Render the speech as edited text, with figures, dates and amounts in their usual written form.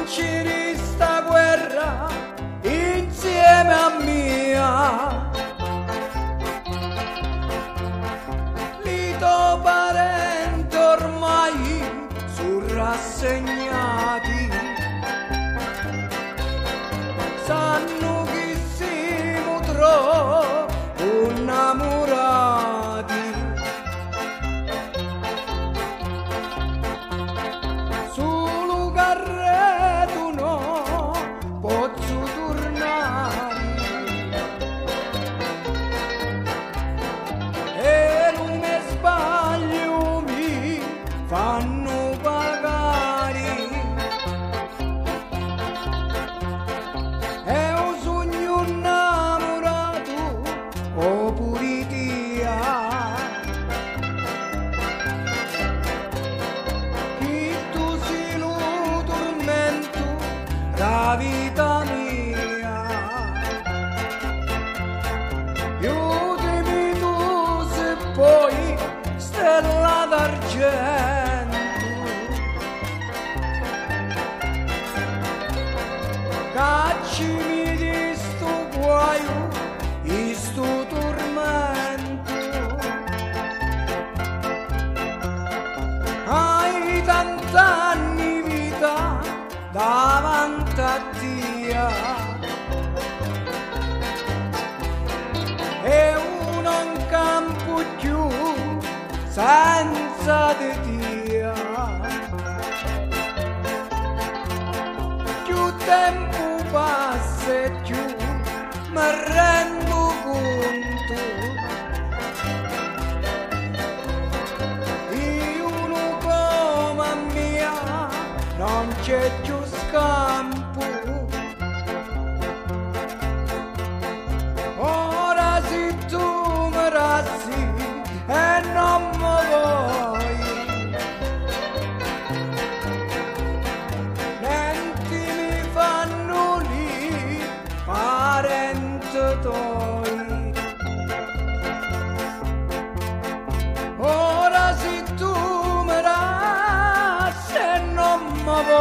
vincere sta guerra insieme a mia. Lito parente ormai su rassegnati, sanno che siamo troppo innamorati. Sul carretto no posso tornare e non mi sbaglio mi fanno pagare. È un sogno innamorato o puritia, che tu sei lo tormento da vita mia. Io dimmi tu se poi stella d'argento, caccimi di sto guaio, di sto tormento. Hai tant'anni vita davanti a Dio e uno in campo più senza di Dio. Più tempo passa e più mi rendo conto di uno come mia non c'è più scampo. Ora se tu mi razzi e non mi vuoi, niente mi fanno lì parente tuoi. Ora se tu mi razzi e non mi vuoi,